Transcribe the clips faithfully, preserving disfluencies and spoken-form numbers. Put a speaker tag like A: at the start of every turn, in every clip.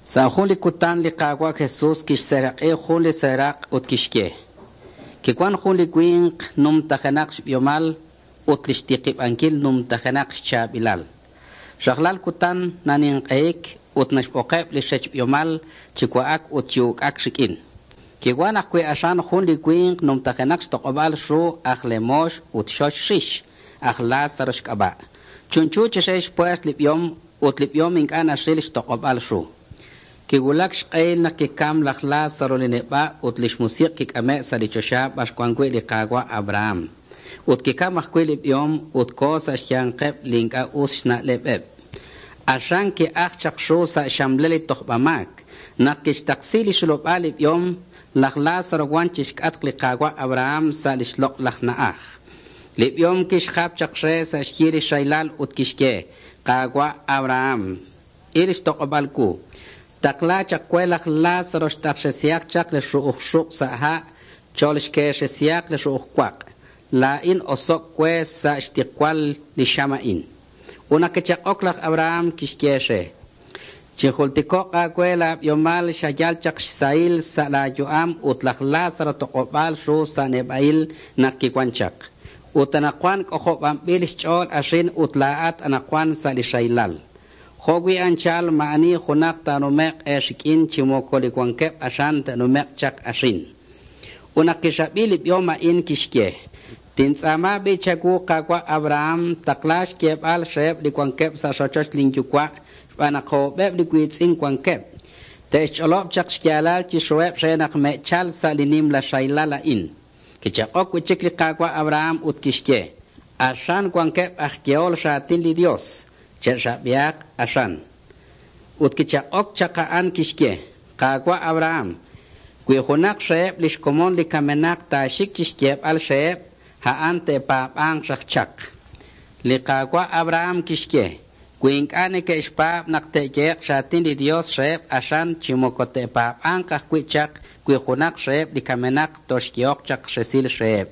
A: Sa juli kutan li kagwa Jesús kish serak e juli serak ut kishke. Que cuan juli gwink num tajenak shbiomal ut lishtiqib ankil num tajenak shabilal. Shaklal kutan nanin qaik ut nashpoqeb li shbiomal chikwaak ut yuk ak shikin. Que guan akwe ashan juli gwink num tajenak stokobal shu aklemosh ut shosh shish akla saroshkaba. Chunchu chishesh pues lipiom ut lipiom inkan ashil stokobal shu. Que gulak shqail na que cam la khla sarolineba ut lish musiq que ame salichosha bashkwangwe li qagwa Abraham ut que cam akhwil biom ut cosa shyanqeb linka usna lebeb ashan que achaq shu sa shamleli tokhbamak na que shtaqsili shulobal biom la khla sarwan chishkat li qagwa Abraham salish lok lakhnaah li biom kish khab chaqshe sa shkiri shaylal ut kishke qagwa Abraham irish toqbalku Takla chakwelak Lázaro shtakshesiak chak le shuukhshuk saha cholshkeshesiak le shuukhkwak. La in osok kwes sa shtikwal li shamain. Una que chakoklak Abraham kishkeshe. Chihultikok akwela yomal shayal chak shisail sa la yuam utlak Lázaro tokopal shu sa nebail nakikwanchak. Utanakwan kohobam bilis chol ashin utlaat anakwan sa li shaylal. Hogwi anchal maani khunak tanumek eshikin chimokoli kwankep ashan tanumek chak ashin. Unakishabili bioma in kishke. Tinsama bichagu kakwa Abraham taklash kep al sheb li kwankep sa shochosh linkyukwa panako beb li kwitsin kwankep. Tescholop chak shkialal chishueb shenak mechal sa linim la shaylala in. Kichakok wichikli kakwa Abraham ut kishke. Ashan kwankep ahkiol shatin li Dios. Chabiak ashan utkicha ok chakaan kishke qagwa Abraham kwi khunak sheb lish komon li kamenak ta shik kishke al sheb ha ante pa ang shachak li qagwa Abraham kishke kwink ane ke shpa nakte ke shatin di Dios sheb ashan chimokote pa ang kakwichak kwi khunak sheb li kamenak toshkiok chak shesil sheb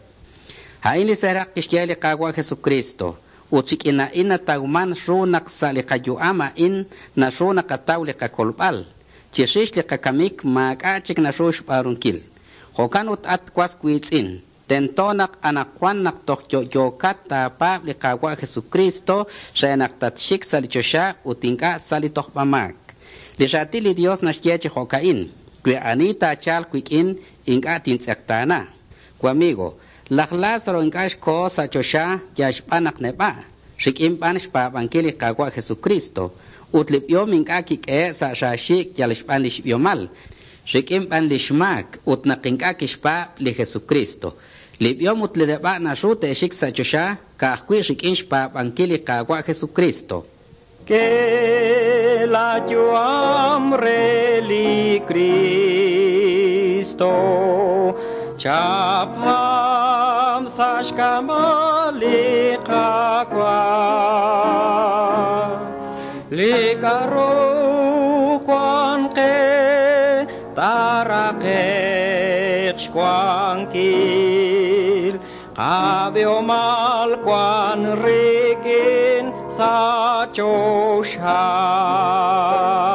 A: ha ili serak kishke li qagwa Jesucristo Uchik ina ina tauman shu naksali kayuama in na shu nakataw li kakolbal. Chishish li kakamik mag-achik na shu shparunkil. Hokan ut at kwas kwitsin. Tentonak anakwan naktokyo yokat tapap li kagwa Jesucristo siya naktatshik salichosha utingka salitokpamak. Li shati li Dios nashyechi hokain. Kwi anita chal kwikin inka tinsaktana. Kwa amigo, Lázaro inkash ko sa chosha yashpanak neba. Shikim panish pa bankili kagwa Jesucristo. Utlip yom inkakik e sa shashik yalishpan lishbiomal. Shikim pan lishmak utnakinkakish pa li Jesucristo. Lip yom utlideba na shute shik sa chosha kakwi shikinsh pa bankili kagwa Jesucristo.
B: Que la yo amre li Cristo. Chapam sashkama likakwa likaru kwanke tarakech kwankil kabyo mal kwan rikin sa chosha